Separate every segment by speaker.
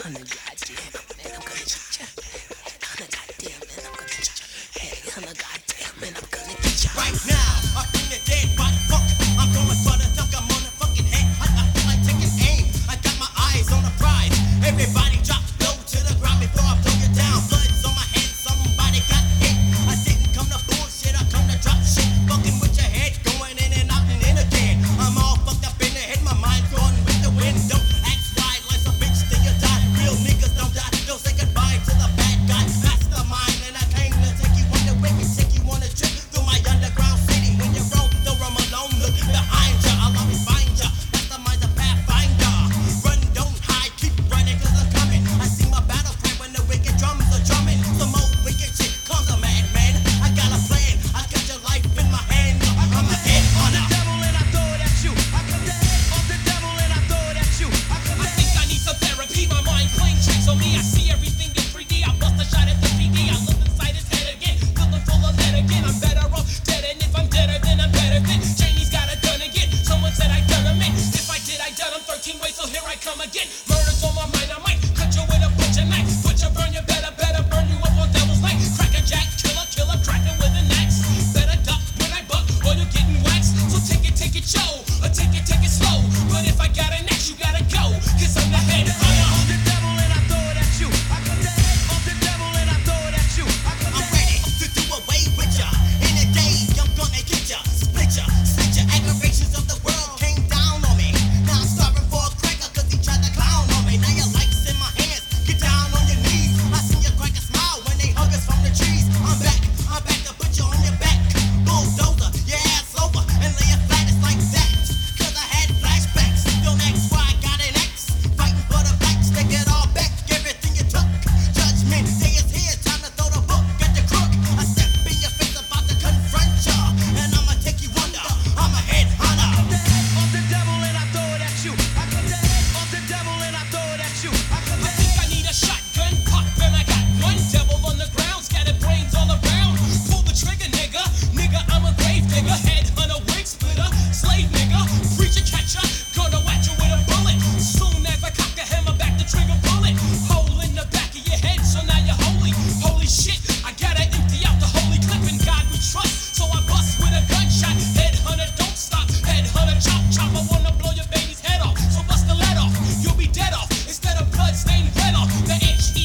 Speaker 1: Honey, goddamn, man, I'm gonna get ya. Honey, goddamn, man, I'm gonna get ya. Hey, honey, goddamn, man, I'm gonna get ya.
Speaker 2: Right now, I bring the dead body funk. I'm going for the dunk, I'm on the fucking head. I feel like taking aim. I got my eyes on the prize. Everybody drop low to the ground before I blow you down. Blood's on my head, somebody got hit. I didn't come to bullshit, I come to drop shit. Fucking with your head, going in and out and in again. I'm all fucked up in the head, my mind's gone with the wind. Don't act wide like a bitch till you die. Real niggas don't die, don't say goodbye to the bad guy. Mastermind, and I came to take you on the wicked, take you on a trip through my underground city. When you roll, don't run alone, look behind ya, I'll always find ya. Mastermind's a pathfinder. Run, don't hide, keep running, cause I'm coming. I see my battle plan when the wicked drums are drumming. Some old wicked shit calls a madman. I got a plan, I got your life in my hand. I'm a head hunter.
Speaker 3: Devil and I throw it at you. I come the head of the devil and I throw it at you.
Speaker 4: I think I need some therapy. My mind playing tricks on me. I see everything in 3D. I bust a shot at the PD. I look inside his head again. Feeling full of lead again. I'm better off dead. And if I'm deader, then I'm better than Janie's got a gun again. Someone said I done him in. If I did, I done him 13 ways. So here I come again. Murder's on my mind. I might cut you with a butcher knife. Butcher burn you better burn you up on devil's night. Cracker jack, killer, cracker with an axe. Better duck when I buck or you're getting waxed. So take it, yo. Or take it slow. But if I got an axe, you gotta go. Cause I'm the head hunter.
Speaker 3: Of the devil and I throw it at you. I come the head of the devil and I throw it at you. I come
Speaker 2: I'm ready to do away with ya. In a day, I'm gonna get ya. Split ya. Aggravations of the world came down on me. Now I'm starving for a cracker cause he tried to clown on me. Now your life's in my hands. Get down on your knees. I seen your cracker smile when they hug us from the trees. I'm back to put you on your back. Bulldozer, your ass over and lay it flat. It's like that. Cause I had flashbacks. Don't ask why I got an X. Fighting for the blacks. Take it all back. Everything you took. Judgment day is here. Time to throw the book at the crook. I step in your face about to confront ya. And I'ma take you under. I'm a head hunter.
Speaker 3: the head of the devil and I throw it at you. I come the head of the devil and I throw it at you. I come
Speaker 4: I
Speaker 3: the
Speaker 4: think I need a shotgun pop, and I got one devil on the ground, scattered brains all around. Pull the trigger, nigga. Nigga, I'm a grave digger, head hunter, wig splitter, slave nigga, preacher catcher, gonna whack you with a bullet. Soon as I cock the hammer back, the trigger bullet. Hole in the back of your head, so now you're holy. Holy shit, I gotta empty out the holy clip. In God we trust, so I bust with a gunshot. Head hunter, don't stop. Head hunter, chop, chop. I wanna blow your baby's head off, so bust the lead off. You'll be dead off instead of blood stained red off. The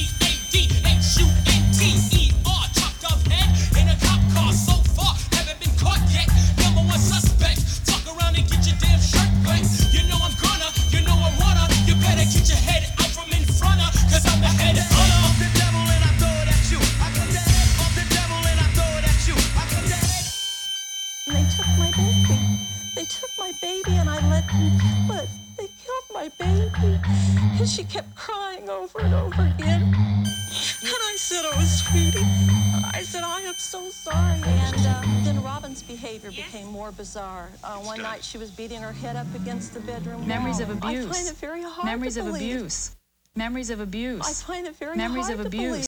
Speaker 4: HEADHUNTER, chopped off head in a cop car. So far, haven't been caught yet. Number one suspect. Fuck around and get your damn shirt wet. You know I'm gonna, you know I wanna. You better get your head out from in front of, cause I'm the head hunter.
Speaker 3: of the devil and I throw it at you. I come the head of the devil and I throw it at you. I come the head.
Speaker 5: They took my baby. They took my baby and I let them kill it. They killed my baby. And she kept crying over and over again. And I said, oh, sweetie. I said, I am so sorry. And then Robin's behavior became more bizarre. One night she was beating her head up against the bedroom wall.
Speaker 6: Memories of
Speaker 5: I find
Speaker 6: abuse.
Speaker 5: it very hard
Speaker 6: Memories
Speaker 5: to
Speaker 6: of
Speaker 5: believe.
Speaker 6: abuse. Memories of abuse.
Speaker 5: I find it very
Speaker 6: Memories
Speaker 5: hard
Speaker 6: of
Speaker 5: to believe.
Speaker 6: abuse.